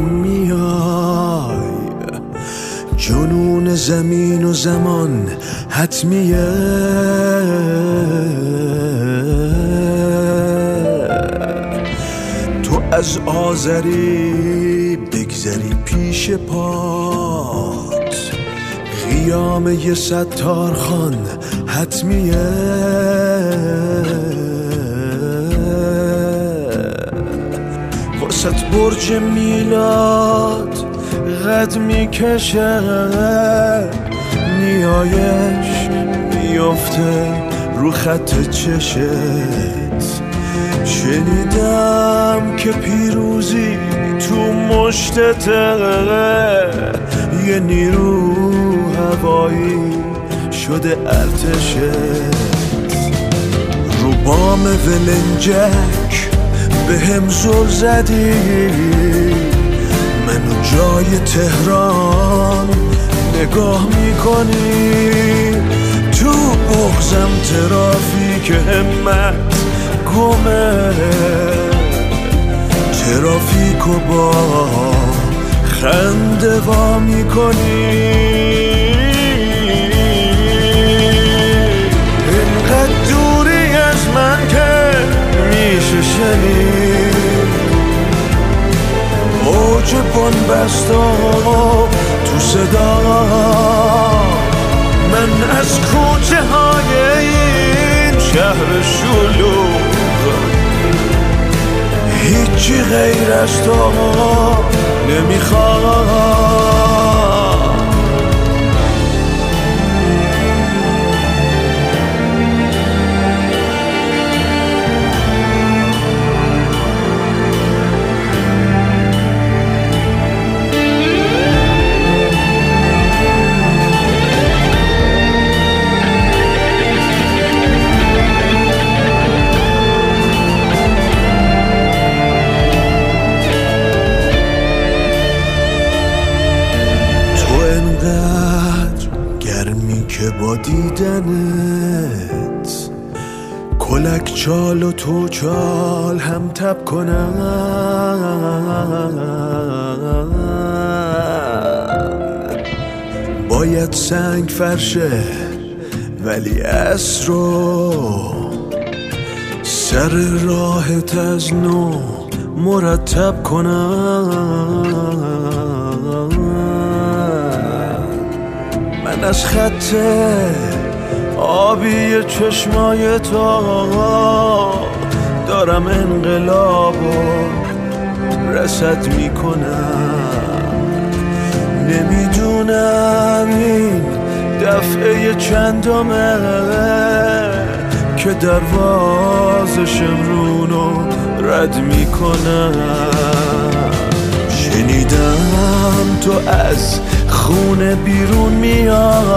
بیرون میای، جنون زمین و زمان حتمیه. تو از آذری بگذری پیش پات، قیام یه ستارخان حتمیه. واسط برج میلاد قد میکشه، نیایش میفته رو خط چشت. شنیدم که پیروزی تو مشتته، یه نیرو هوایی شده ارتشت. رو بام ولنجک به هم زل زدی، منو جای تهران نگاه میکنی. تو بغزم ترافیک همت گمه، ترافیکو با خنده وا میکنی. اینقدر دوری از من که میشه شنید اوج بنبستا تو صدا. من از کوچه های این شهر شلوغ هیچی غیر از تو نمیخوام. گرمی که با دیدنت کلک چال و تو چال هم تب کنم. باید سنگ فرشه ولی عصر رو سر راهت از نو مرتب کنم. من از خط آبی چشمای تو دارم انقلاب و رصد میکنم. نمیدونم این دفعه چندمه که دروازه شمرونو رد میکنم. شنیدم تو از خونه بیرون میای،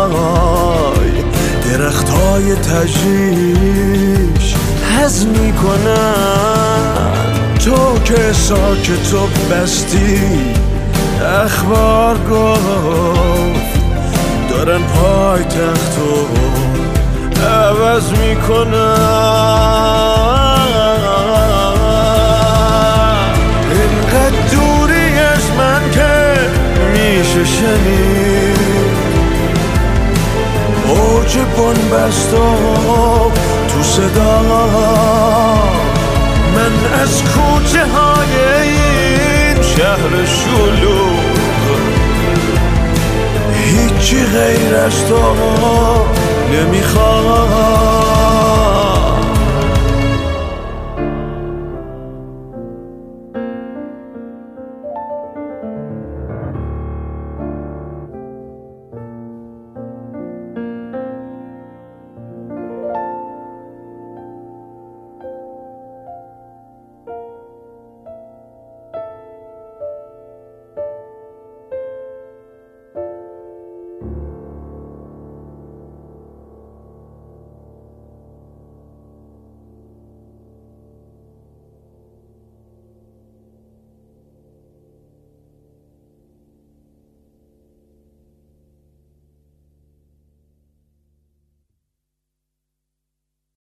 درختای تجریش هضم میکنن. تو که ساکت و بستی اخبار گفت دارن پای تختو عوض میکنن. اینقدر دوری از من که میشه شنید اوج بنبستا تو صدا. من از کوچه های این شهر شلوغ هیچی غیر از تو نمیخوام.